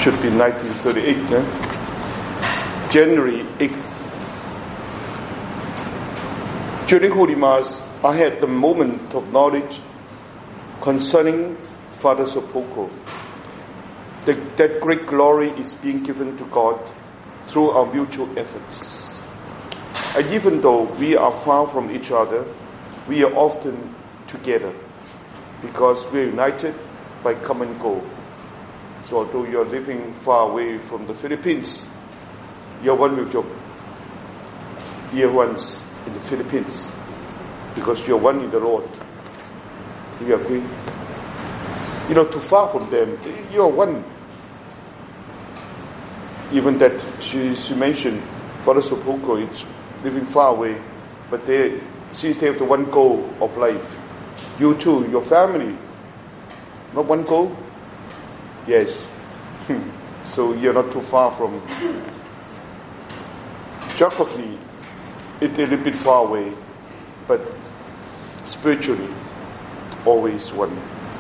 should be 1938, January 8th. During Holy Mass, I had the moment of knowledge concerning Father Sopoko. That great glory is being given to God through our mutual efforts. And even though we are far from each other, we are often together because we are united by common goal. So although you are living far away from the Philippines, you are one with your dear ones in the Philippines because you are one in the Lord. Do you agree? Too far from them, you are one. Even that she mentioned, Father Sopoko is living far away, but since they have the one goal of life. You too, your family, not one goal? Yes. So you're not too far from. Geographically, it's a little bit far away, but spiritually, always one.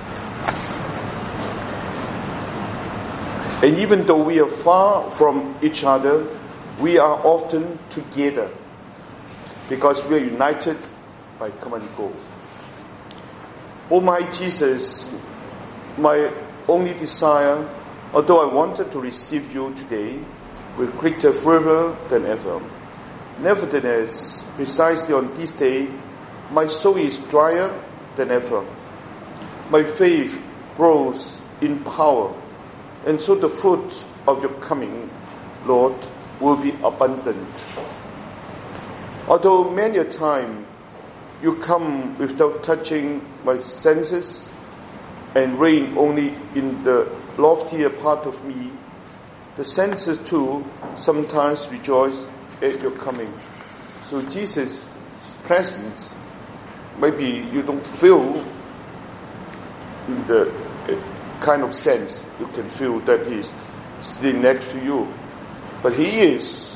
And even though we are far from each other, we are often together because we are united by common goal. Oh my Jesus, my only desire, although I wanted to receive you today with greater fervor than ever, nevertheless, precisely on this day, my soul is drier than ever. My faith grows in power, and so the fruit of your coming, Lord, will be abundant. Although many a time you come without touching my senses and reign only in the loftier part of me, the senses too sometimes rejoice at your coming. So Jesus' presence, maybe you don't feel in the kind of sense you can feel that He's sitting next to you, but He is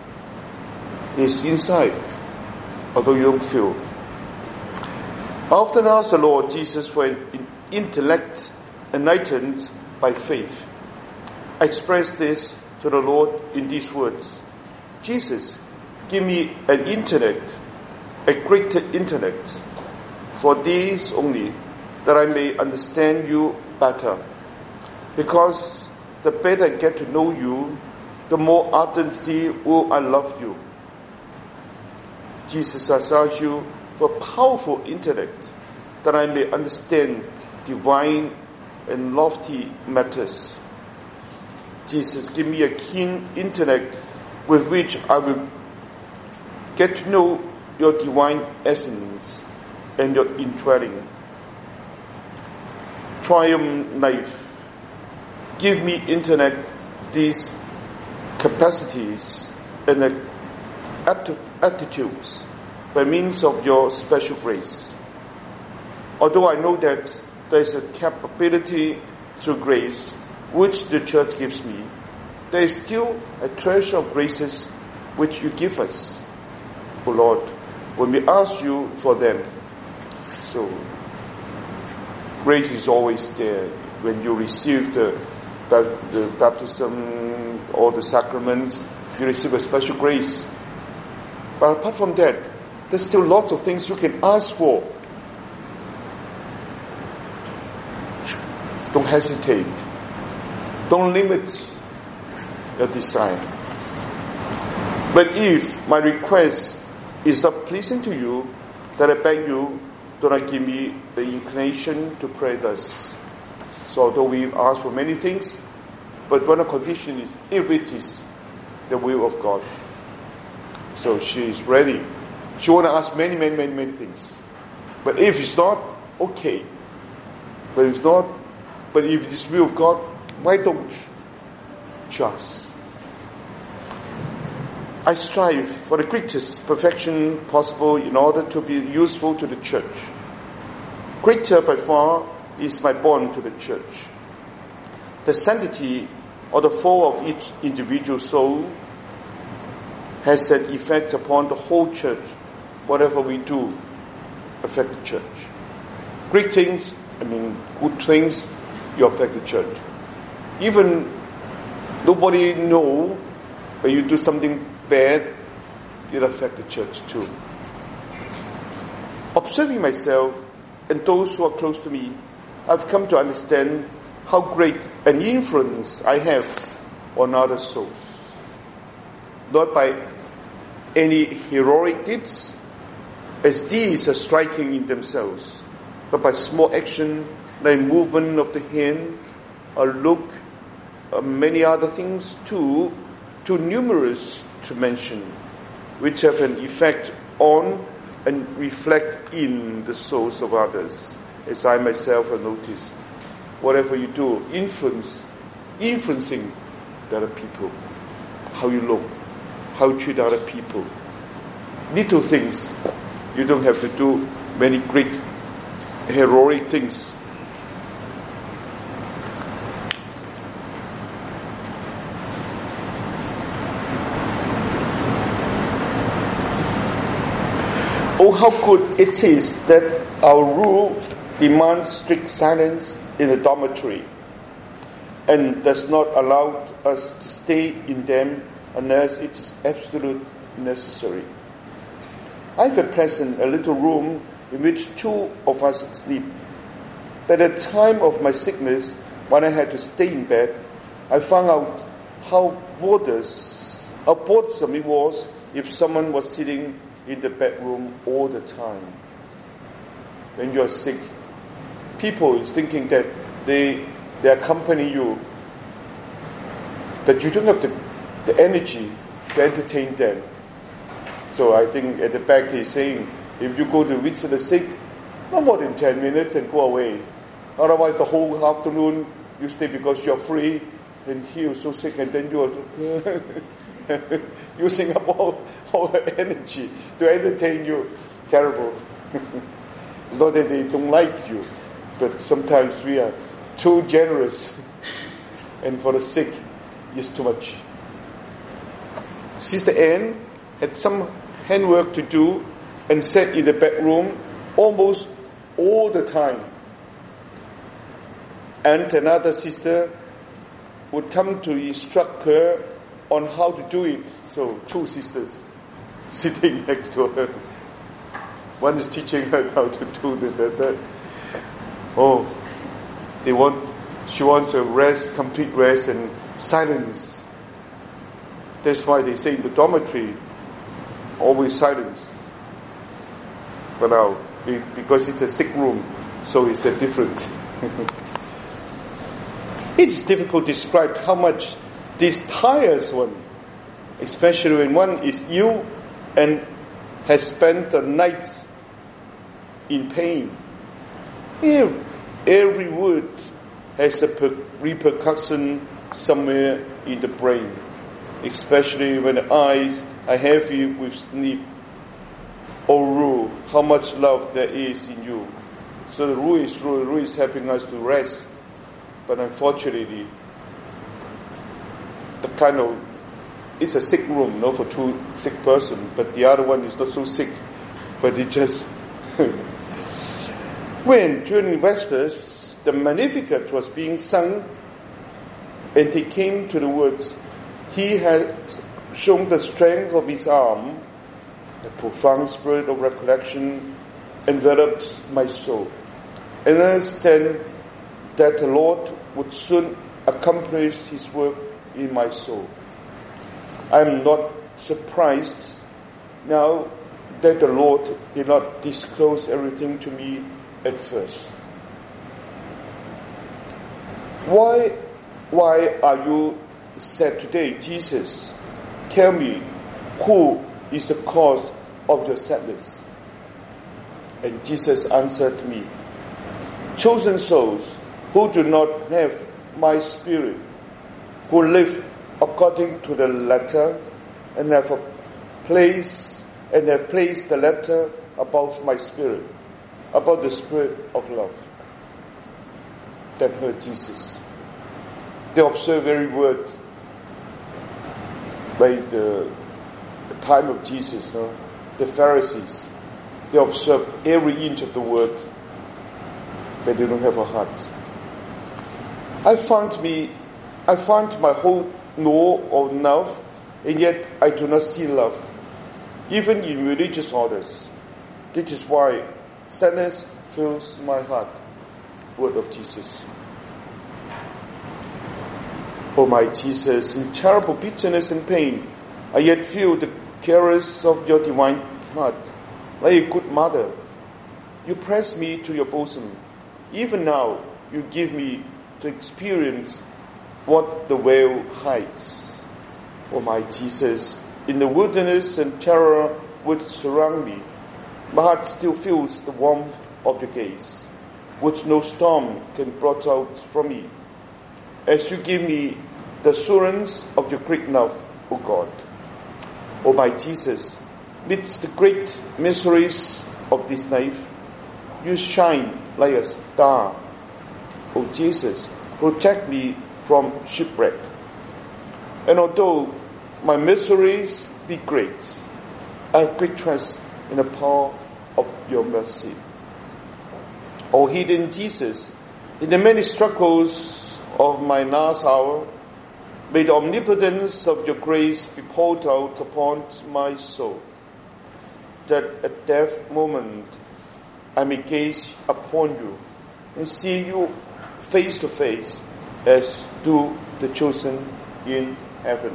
inside, although you don't feel. I often ask the Lord Jesus for an intellect enlightened by faith. I express this to the Lord in these words: Jesus, give me an intellect, a greater intellect, for this only, that I may understand you better. Because the better I get to know you, the more ardently will I love you. Jesus, I ask you for powerful intellect, that I may understand divine and lofty matters. Jesus, give me a keen intellect with which I will get to know your divine essence and your indwelling. Triumph life. Give me intellect, these capacities and attitudes by means of your special grace. Although I know that there is a capability through grace which the Church gives me, there is still a treasure of graces which you give us, O Lord, when we ask you for them. So, grace is always there when you receive the baptism or the sacraments. You receive a special grace. But apart from that, there's still lots of things you can ask for. Don't hesitate. Don't limit your desire. But if my request is not pleasing to you, then I beg you, do not give me the inclination to pray thus. So although we ask for many things, but one condition is if it is the will of God. So she is ready. She want to ask many things. But if it's not, okay. But if it's not, but if it is will of God, why don't you trust? I strive for the greatest perfection possible in order to be useful to the Church. Greater by far is my bond to the Church. The sanctity or the fall of each individual soul has an effect upon the whole Church. Whatever we do affect the Church. Great things, good things, you affect the Church. Even Nobody know when you do something bad, it affects the church too. Observing myself and those who are close to me, I've come to understand how great an influence I have on other souls. Not by any heroic deeds, as these are striking in themselves, but by small action like movement of the hand, a look, many other things too numerous to mention, which have an effect on and reflect in the souls of others, as I myself have noticed. Whatever you do, influencing the other people, how you look, how you treat other people. Little things. You don't have to do many great heroic things. Oh, how good it is that our rule demands strict silence in the dormitory and does not allow us to stay in them unless it is absolutely necessary. I have at present a little room in which 2 of us sleep. At the time of my sickness, when I had to stay in bed, I found out how bothersome it was if someone was sitting in the bedroom all the time. When you are sick, people is thinking that they accompany you, but you don't have the energy to entertain them. So I think at the back he's saying, if you go to visit the sick, no more than 10 minutes and go away. Otherwise the whole afternoon you stay because you're free, then he was so sick and then you are using up all energy to entertain you. Terrible. It's not that they don't like you, but sometimes we are too generous and for the sick it's too much. Sister Anne had some handwork to do and sat in the bedroom almost all the time. And another sister would come to instruct her on how to do it. So 2 sisters sitting next to her. One is teaching her how to do the she wants a rest, complete rest and silence. That's why they say in the dormitory, always silence. But now, because it's a sick room, so it's a different. It's difficult to describe how much this tires one, especially when one is ill and has spent the nights in pain. Every word has a repercussion somewhere in the brain, especially when the eyes are heavy with sleep. Oh, Ru, how much love there is in you. So the Ru is helping us to rest. But unfortunately, it's a sick room, for 2 sick persons, but the other one is not so sick, but it just, when during Vespers, the Magnificat was being sung, and he came to the words, he has shown the strength of his arm, the profound spirit of recollection enveloped my soul. And I understand that the Lord would soon accomplish his work in my soul. I am not surprised now that the Lord did not disclose everything to me at first. Why are you sad today, Jesus? Tell me, who is the cause of your sadness? And Jesus answered me, chosen souls who do not have my spirit, who live according to the letter and have placed the letter above my spirit, above the spirit of love. That heard Jesus. They observe every word. By the time of Jesus, the Pharisees, they observe every inch of the word, but they don't have a heart. I found my whole know of love, and yet I do not see love, even in religious orders. This is why sadness fills my heart. Word of Jesus. O my Jesus, in terrible bitterness and pain, I yet feel the caress of your divine heart. Like a good mother, you press me to your bosom. Even now, you give me to experience what the veil hides. O my Jesus, in the wilderness and terror would surround me, my heart still feels the warmth of your gaze, which no storm can blot out from me. As you give me the assurance of your great love, O God. O my Jesus, amidst the great miseries of this life, you shine like a star. O Jesus, protect me from shipwreck. And although my miseries be great, I have great trust in the power of your mercy. O hidden Jesus, in the many struggles of my last hour, may the omnipotence of your grace be poured out upon my soul, that at that moment I may gaze upon you and see you face to face as do the chosen in heaven.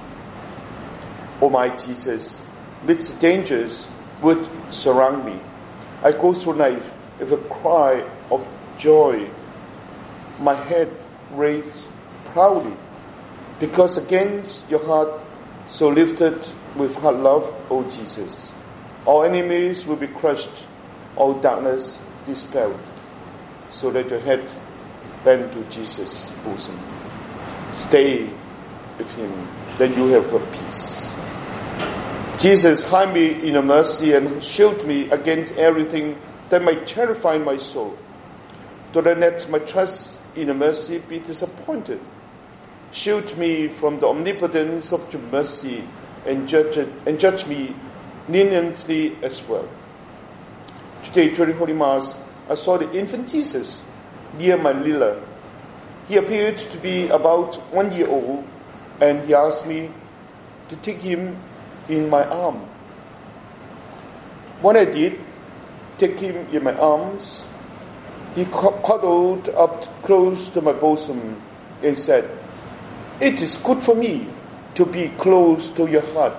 O my Jesus, amidst dangers would surround me, I go through life with a cry of joy, my head raised proudly, because against your heart so lifted with heart love, O Jesus, all enemies will be crushed, all darkness dispelled, so that your head bend to Jesus' bosom. Stay with him, then you have a peace. Jesus, hide me in your mercy and shield me against everything that might terrify my soul. Do not let my trust in your mercy be disappointed. Shield me from the omnipotence of your mercy and judge me leniently as well. Today, during Holy Mass, I saw the infant Jesus near my Lila. He appeared to be about 1 year old, and he asked me to take him in my arm. When I did take him in my arms, he cuddled up close to my bosom and said, "It is good for me to be close to your heart.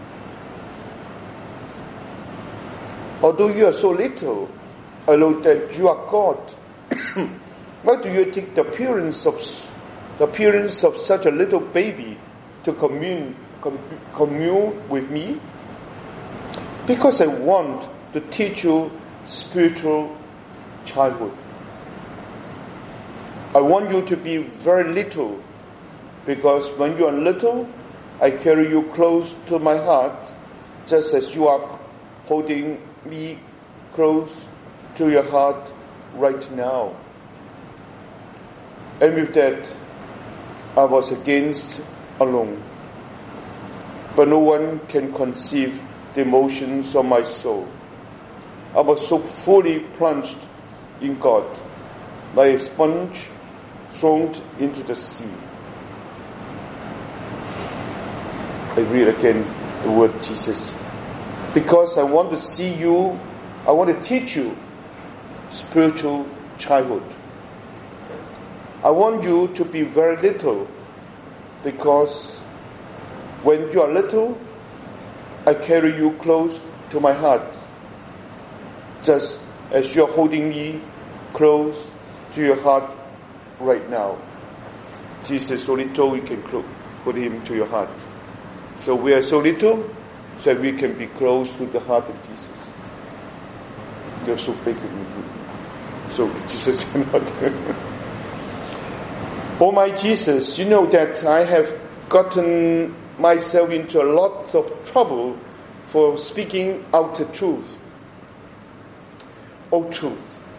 Although you are so little, I know that you are God. Why do you take the appearance of such a little baby to commune with me? Because I want to teach you spiritual childhood. I want you to be very little, because when you are little, I carry you close to my heart, just as you are holding me close to your heart right now." And with that, I was again alone. But no one can conceive the emotions of my soul. I was so fully plunged in God, like a sponge thrown into the sea. I read again the word Jesus. Because I want to see you, I want to teach you spiritual childhood. I want you to be very little, because when you are little, I carry you close to my heart, just as you are holding me close to your heart right now. Jesus so little, you can put him to your heart. So we are so little, so we can be close to the heart of Jesus. They're so big. So Jesus is not Oh my Jesus, you know that I have gotten myself into a lot of trouble for speaking out the truth. Oh truth,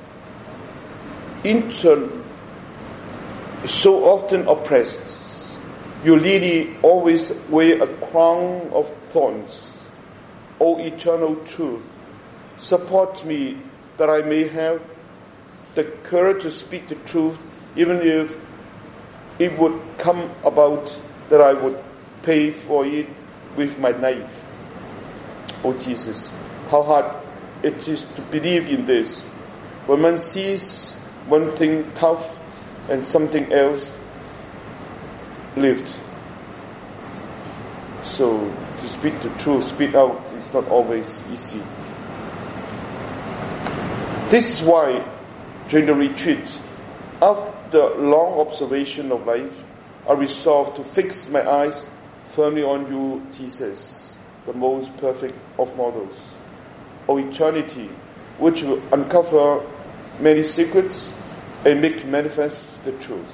so often oppressed, you really always wear a crown of thorns. O eternal truth, support me that I may have the courage to speak the truth, even if it would come about that I would pay for it with my life. Oh Jesus, how hard it is to believe in this. When one sees one thing tough and something else lived. So to speak the truth, speak out, is not always easy. This is why during the retreat, after long observation of life, I resolved to fix my eyes firmly on you, Jesus, the most perfect of models, of eternity, which will uncover many secrets and make manifest the truth.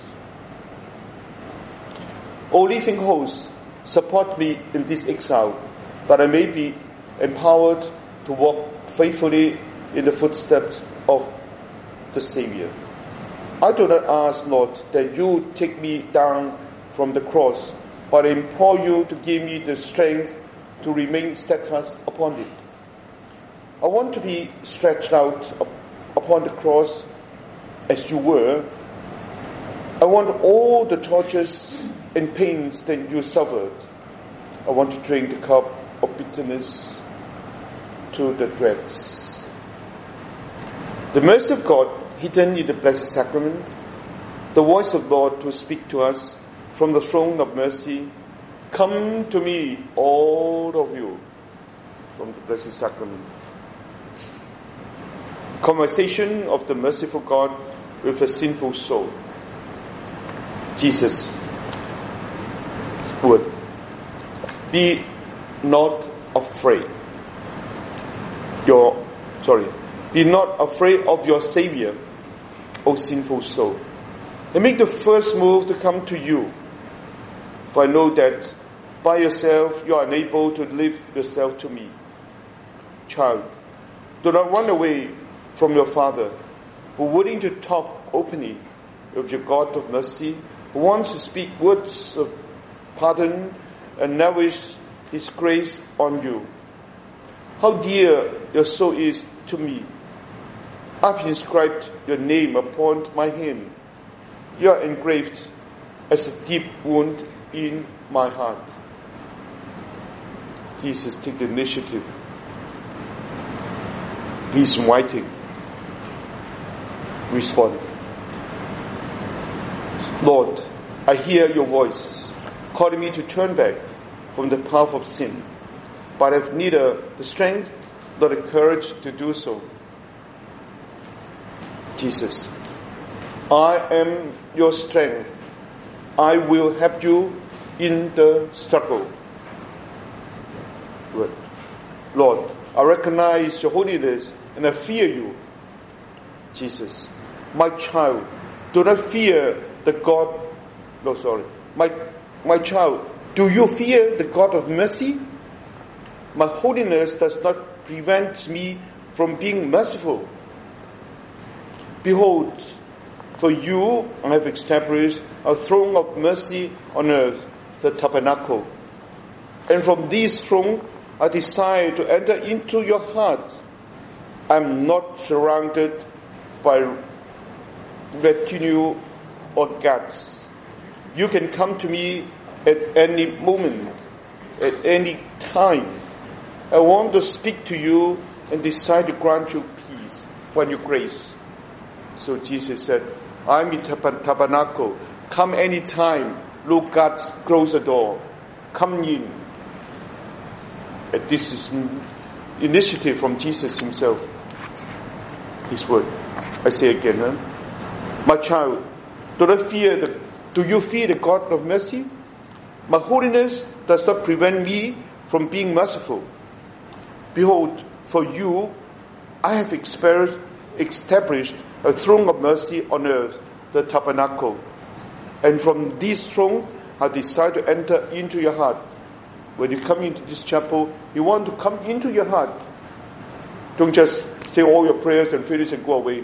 O living host, support me in this exile, that I may be empowered to walk faithfully in the footsteps of the Savior. I do not ask, Lord, that you take me down from the cross, but I implore you to give me the strength to remain steadfast upon it. I want to be stretched out upon the cross as you were. I want all the tortures and pains that you suffered. I want to drink the cup of bitterness to the dregs. The mercy of God hidden in the Blessed Sacrament, the voice of God to speak to us from the throne of mercy. Come to me, all of you, from the Blessed Sacrament. Conversation of the merciful God with a sinful soul. Jesus' word. Be not afraid. Be not afraid of your Savior, O sinful soul. And make the first move to come to you. For I know that by yourself you are unable to lift yourself to me. Child, do not run away from your Father, who willing to talk openly with your God of mercy, who wants to speak words of pardon and lavish His grace on you. How dear your soul is to me. I've inscribed your name upon my hand. You are engraved as a deep wound in my heart. Jesus, take the initiative. He's inviting. Respond. Lord, I hear your voice calling me to turn back from the path of sin, but I have neither the strength nor the courage to do so. Jesus, I am your strength. I will help you in the struggle. Good. Lord, I recognize your holiness and I fear you. Jesus, my child, do not fear the God. My child, do you fear the God of mercy? My holiness does not prevent me from being merciful. Behold, for you I have established a throne of mercy on earth, the tabernacle. And from this throne I desire to enter into your heart. I am not surrounded by retinue or guards. You can come to me at any moment, at any time. I want to speak to you and desire to grant you peace when you grace. So Jesus said, I'm in tabernacle. Come anytime. Look, God, close the door. Come in. And this is initiative from Jesus himself. His word. I say again, my child, do you fear the God of mercy? My holiness does not prevent me from being merciful. Behold, for you I have established a throne of mercy on earth, the tabernacle. And from this throne I desire to enter into your heart. When you come into this chapel, you want to come into your heart. Don't just say all your prayers and finish and go away.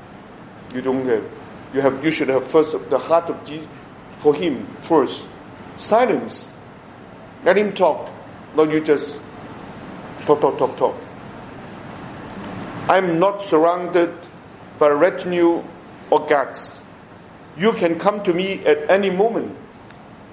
You should have first the heart of Jesus for Him first. Silence. Let Him talk. Not you just talk. I am not surrounded by retinue or guards. You can come to me at any moment.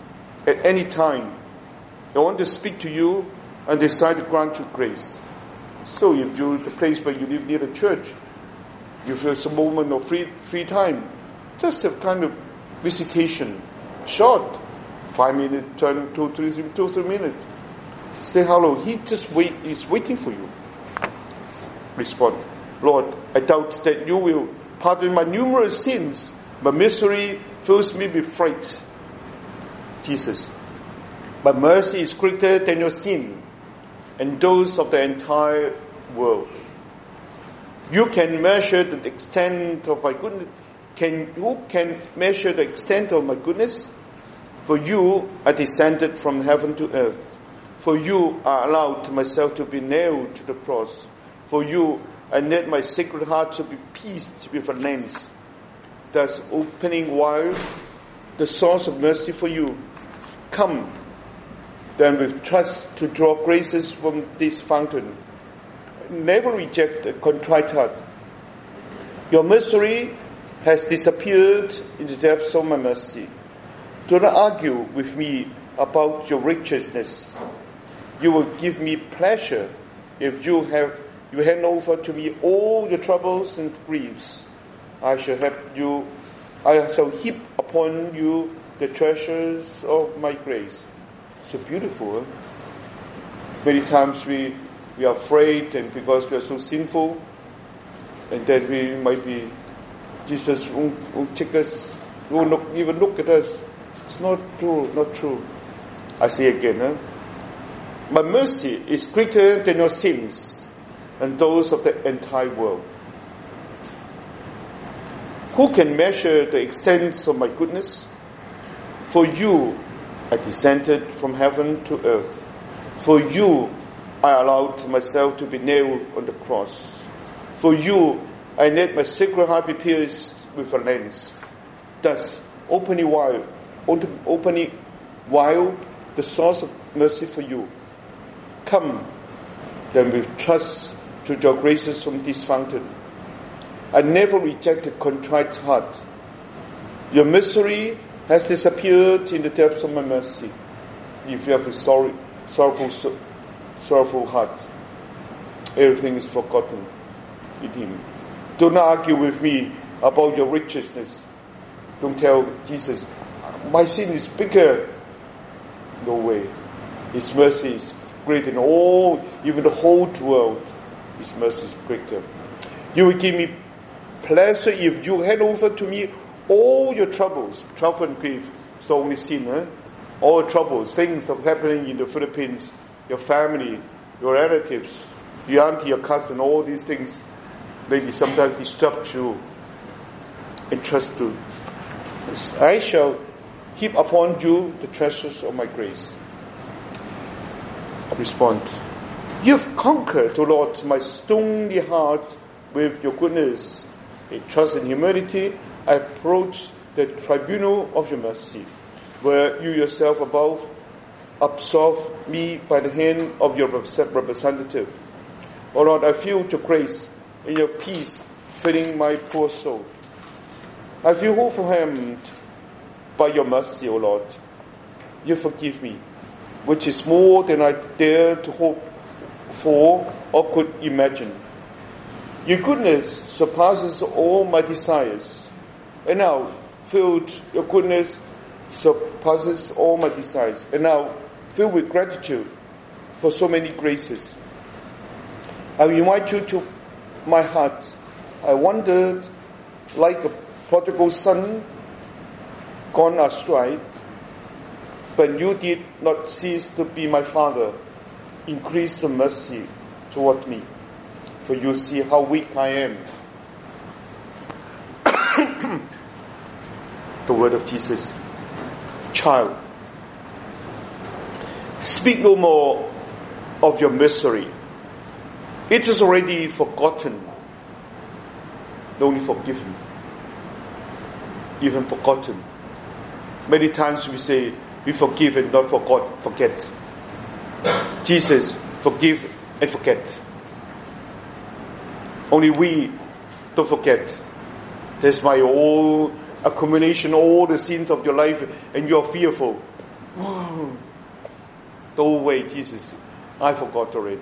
at any time. I want to speak to you and decide to grant you grace. So if you're the place where you live near the church, if there's a moment of free time, just a kind of visitation, short, 5 minutes, 2, 3 minutes. Say hello. He's waiting for you. Respond, Lord, I doubt that you will pardon my numerous sins. My misery fills me with fright. Jesus, my mercy is greater than your sin and those of the entire world. You can measure the extent of my goodness. Who can measure the extent of my goodness? For you, I descended from heaven to earth. For you, I allowed myself to be nailed to the cross. For you, I let my sacred heart to be pierced with a lance, thus opening wide the source of mercy for you. Come, then with trust to draw graces from this fountain. Never reject a contrite heart. Your misery has disappeared in the depths of my mercy. Do not argue with me about your righteousness. You will give me pleasure if you hand over to me all your troubles and griefs. I shall heap upon you the treasures of my grace. So beautiful. Huh? Many times we are afraid, and because we are so sinful, and that we might be, Jesus won't take us, won't even look at us. It's not true. I say again, huh? My mercy is greater than your sins and those of the entire world. Who can measure the extent of my goodness? For you, I descended from heaven to earth. For you, I allowed myself to be nailed on the cross. For you, I let my sacred heart be pierced with a lance. Thus, opening wide the source of mercy for you. Come, then with trust to draw graces from this fountain. I never reject a contrite heart. Your misery has disappeared in the depths of my mercy. If you have a sorrowful heart, everything is forgotten with Him. Do not argue with me about your righteousness. Don't tell Jesus, my sin is bigger. No way. His mercy is greater than all, even the whole world. His mercy is greater. You will give me pleasure if you hand over to me all your troubles. Trouble and grief is the only sin. Huh? All troubles, things are happening in the Philippines, your family, your relatives, your auntie, your cousin, all these things maybe sometimes disturb you and trust you. I shall heap upon you the treasures of my grace. I respond, you've conquered, O Lord, my stony heart with your goodness. In trust and humility, I approach the tribunal of your mercy, where you yourself absolve me by the hand of your representative. O Lord, I feel your grace and your peace filling my poor soul. I feel overwhelmed by your mercy, O Lord. You forgive me, which is more than I dare to hope for or could imagine. Your goodness surpasses all my desires. And now, filled, your goodness surpasses all my desires. And now, filled with gratitude for so many graces, I invite you to my heart. I wandered like a prodigal son gone astray, but you did not cease to be my Father. Increase the mercy toward me, for you see how weak I am. The word of Jesus. Child, speak no more of your misery. It is already forgotten, only forgiven, even forgotten. Many times we say we forgive and not forget. Jesus, forgive and forget. Only we don't forget. That's why all accumulation, all the sins of your life, and you are fearful. Don't wait, Jesus. I forgot already.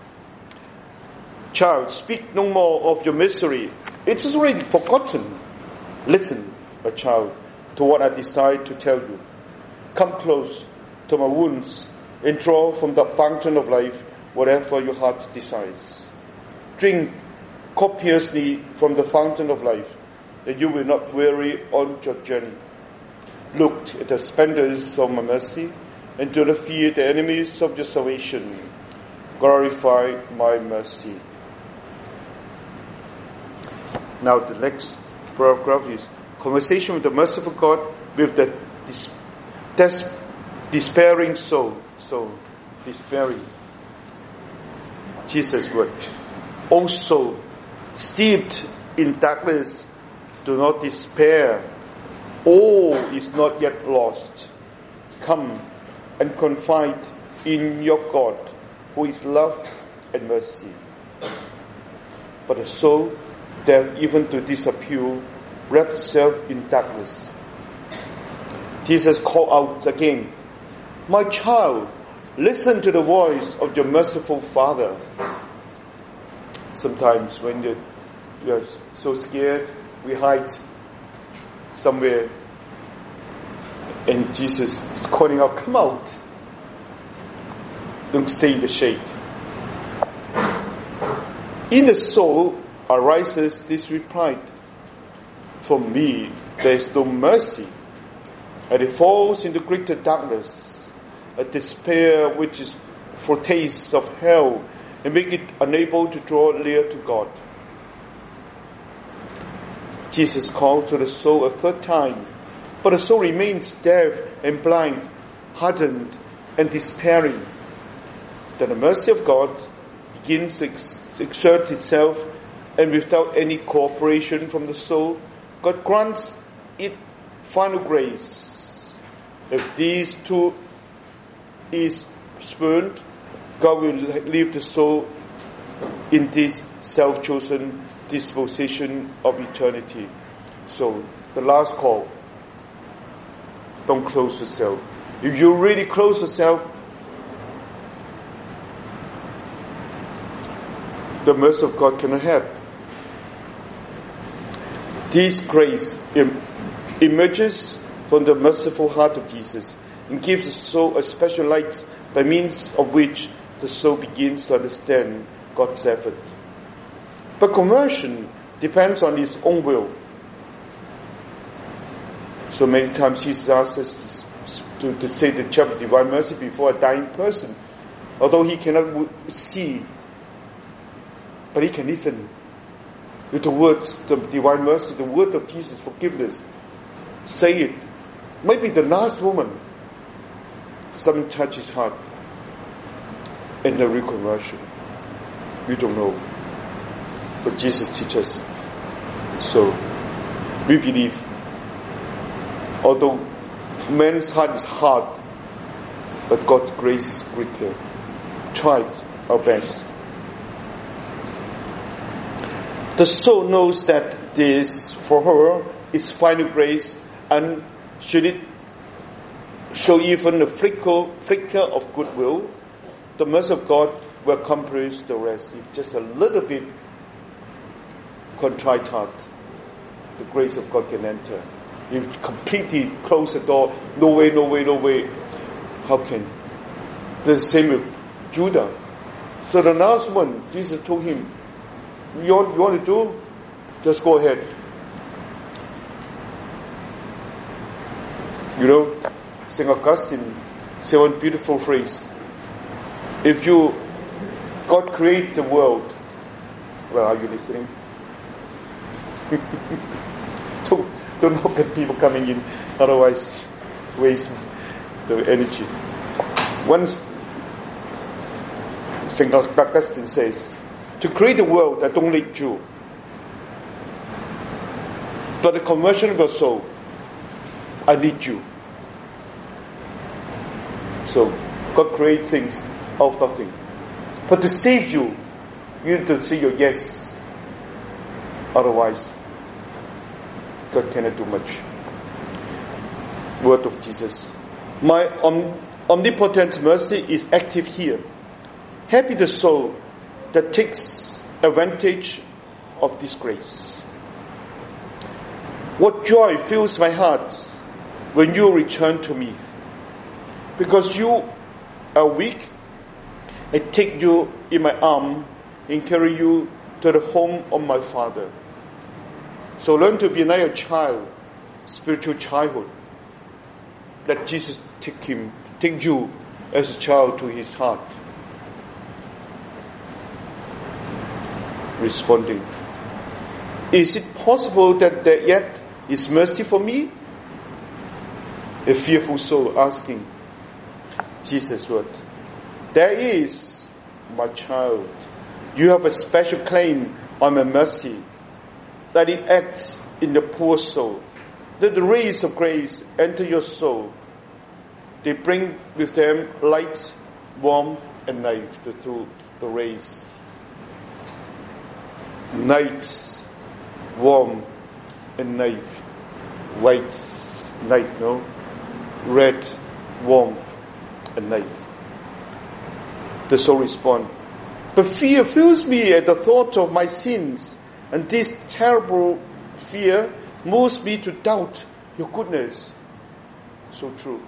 Child, speak no more of your misery. It is already forgotten. Listen, a child, to what I decide to tell you. Come close to my wounds and draw from the fountain of life whatever your heart desires. Drink copiously from the fountain of life, that you will not weary on your journey. Look at the splendors of my mercy, and do not fear the enemies of your salvation. Glorify my mercy. Now the next paragraph is conversation with the merciful God with the despairing soul. So, despairing. Jesus' word. O soul, steeped in darkness, do not despair. All is not yet lost. Come and confide in your God, who is love and mercy. But the soul, that even to disappear, wrapped itself in darkness. Jesus called out again, my child, listen to the voice of your merciful Father. Sometimes when you're so scared, we hide somewhere, and Jesus is calling out, come out. Don't stay in the shade. In the soul arises this reply, for me there is no mercy, and it falls into greater darkness, a despair which is foretastes of hell, and make it unable to draw near to God. Jesus called to the soul a third time, but the soul remains deaf and blind, hardened and despairing. Then the mercy of God begins to exert itself, and without any cooperation from the soul, God grants it final grace. If these two is spurned, God will leave the soul in this self-chosen disposition of eternity. So, the last call, don't close yourself. If you really close yourself, the mercy of God cannot help. This grace emerges from the merciful heart of Jesus and gives the soul a special light by means of which the soul begins to understand God's effort. But conversion depends on his own will. So many times Jesus asks us to say the chapter of divine mercy before a dying person, although he cannot see, but he can listen with the words, the divine mercy, the word of Jesus, forgiveness. Say it. Maybe the last moment, something touch his heart, and the reconversion. We don't know. But Jesus teaches us. So, we believe, although man's heart is hard, but God's grace is greater. Tried our best. The soul knows that this, for her, is final grace, and should it show even a flicker of goodwill, the mercy of God will accomplish the rest. If just a little bit contrite heart, the grace of God can enter. If completely close the door, no way, how can? The same with Judah. So the last one, Jesus told him, you want to do? Just go ahead. You know, St. Augustine said one beautiful phrase. If God create the world, well, are you listening? Don't look at people coming in, otherwise waste the energy. Once St. Augustine says, to create a world, I don't need you. But the conversion of the soul, I need you. So, God creates things out of nothing. But to save you, you need to say your yes. Otherwise, God cannot do much. Word of Jesus. My omnipotent mercy is active here. Happy the soul that takes advantage of this grace. What joy fills my heart when you return to me. Because you are weak, I take you in my arm and carry you to the home of my Father. So learn to be like a child, spiritual childhood. Let Jesus take you as a child to his heart. Responding, is it possible that there yet is mercy for me? A fearful soul asking. Jesus' word, there is, my child. You have a special claim on my mercy, that it acts in the poor soul. Let the rays of grace enter your soul. They bring with them light, warmth, and life, the rays. Night, warm, and life. White, light, no? Red, warmth, and life. The soul responds, but fear fills me at the thought of my sins, and this terrible fear moves me to doubt your goodness. So true.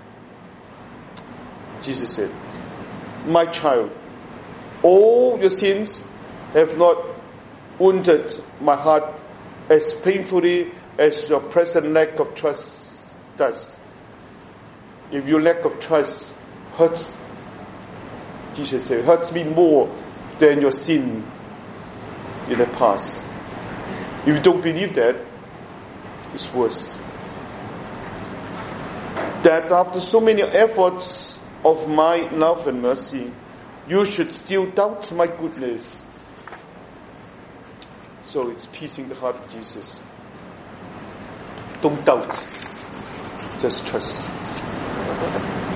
Jesus said, my child, all your sins have not wounded my heart as painfully as your present lack of trust does. If your lack of trust hurts, Jesus said, hurts me more than your sin in the past. If you don't believe that, it's worse. That after so many efforts of my love and mercy, you should still doubt my goodness. So it's piercing the heart of Jesus. Don't doubt, just trust.